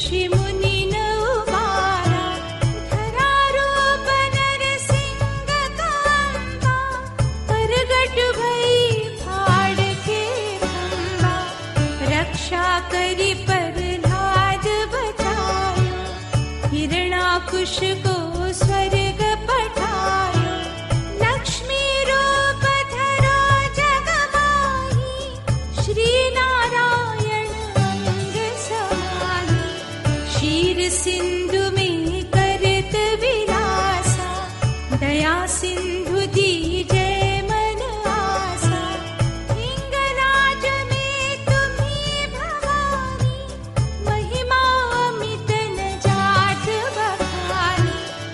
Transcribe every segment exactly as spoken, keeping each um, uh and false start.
ऋषि मुनि न उबारा, धरा रूप नरसिंह कांबा, प्रगट भई फाड़ के खंबा, रक्षा करी प्रहलाद बचायो, हिरणाकुश को स्वर्ग पठायो, लक्ष्मी रूप धरो जग माही, श्री नारायण अंग समाही, क्षीर सिंधु में करत विलासा, दया सिंधु दीजय मन आसा, हिंगलाज में तुम्ही भवानी, महिमा अमित न जात बखानी,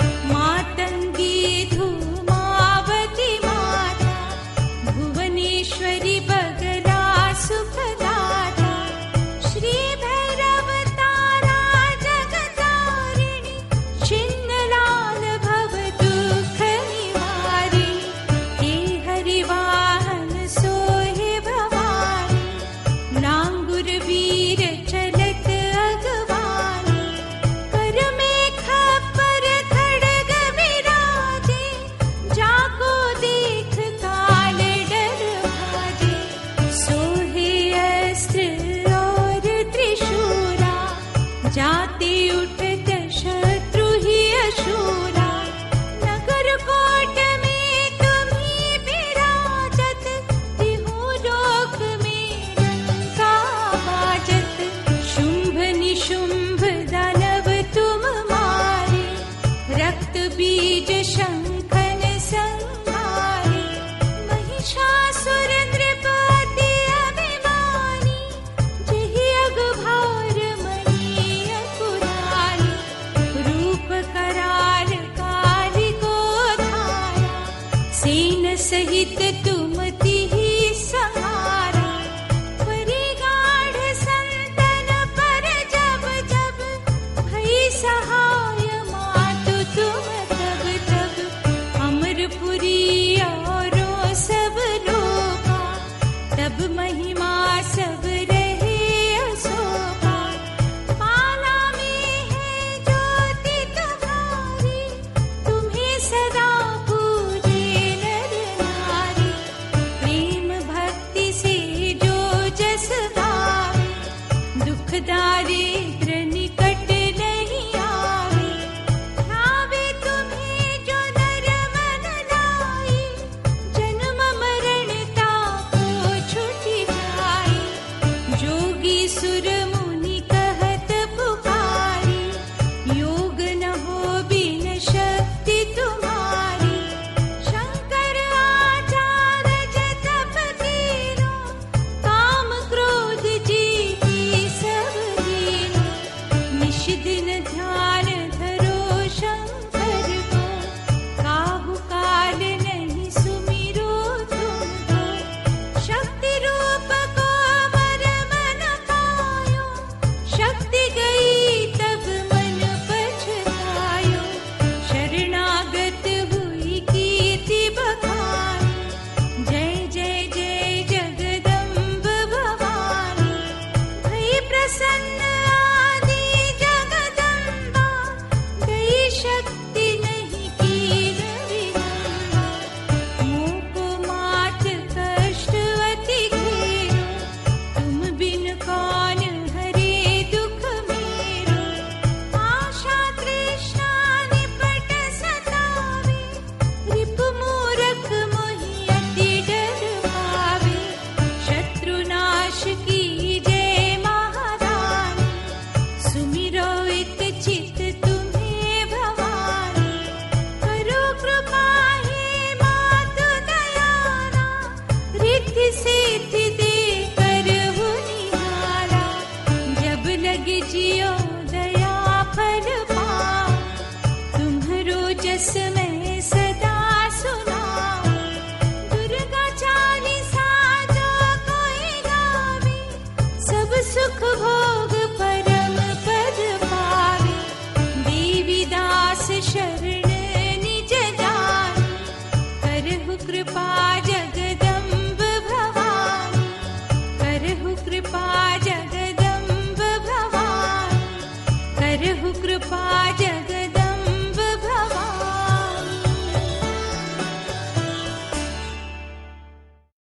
मातंगी धूमावती माता, भुवनेश्वरी बगला सुखदाता, श्री भैरव तारा जगतारिणी, छिन्नलाल भव दुख निवारिणी, हे हरिवाहन सोहे भवानी, लांगुर वीर चलत अगवानी, कर में खप्पर खड़ग विराजे, जाको देख काल डर भाजे, सोहे अस्त्र और त्रिशूला, जाते उठत शत्रु ही अशूला, नगर कोट में तुम्ही विराजत, तिहु लोक में डंका बाजत, शुंभ निशुंभ दानव तुम मारे, रक्त बीज शंखन संहारे, महिषासुर नृपति अभिमानी, जहि अघभार मणि अकुरानी, रूप कराल कालिको धारा, सेन सहित तुम तिहि संहारा, परिगाढ़ संतन पर जब जब, भई सहाय मातु तुम तब तब, अमरपुरी औरों सब लोका, तब महिमा सब रहे अशोका, पाला में है ज्योति तुम्हारी, तुम्हें सदा पूजे नर नारी, प्रेम भक्ति से जो जस गावे, दुख दारिद्र निकट नहीं आवे, ध्यावे तुम्हें जो नर मन लाई, जन्म मरण ताको छुटि जाई, जोगी सुर मुनि कहत पुकारी, योग न हो बिन शक्ति तुम्हारी, शंकर आचार्य तप कीनो, काम क्रोध जीती सब दीनो, निश दिन ध्यान धरो शंकर को, काहू काल नहीं सुमिरो तुमको, शक्ति रूप को वर मन पायो, शक्ति गई तब मन पछतायो, शरणागत हुई कीर्ति बखानी, जय जय जय जगदम्ब भवानी, भई प्रसन्न आदि जगदम्बा, गई शक्ति नहीं कीन विलंबा, मोको मात कष्ट अति घेरो, तुम बिन कौन हरे दुख मेरो, आशा तृष्णा निपट सतावे, रिपु मूरख मोहि अति डर पावे, शत्रु नाश की जय महारानी, सुमिरो इत चित तुम्हें भवानी, करो कृपा हे मातु दयाला, रिद्धि सिद्धि दे करहु निहारा, जब लगे जियो दया फल पाओ, तुम्हरो जस मैं सदा सुनाऊं, दुर्गा चालीसा जो कोई गावे, सब सुख भोग परम पद पावे, देवी दास शरण निज जानी, करहु कृपा जगदम्ब भवानी, करहु कृपा जगदम्ब भवानी, करहु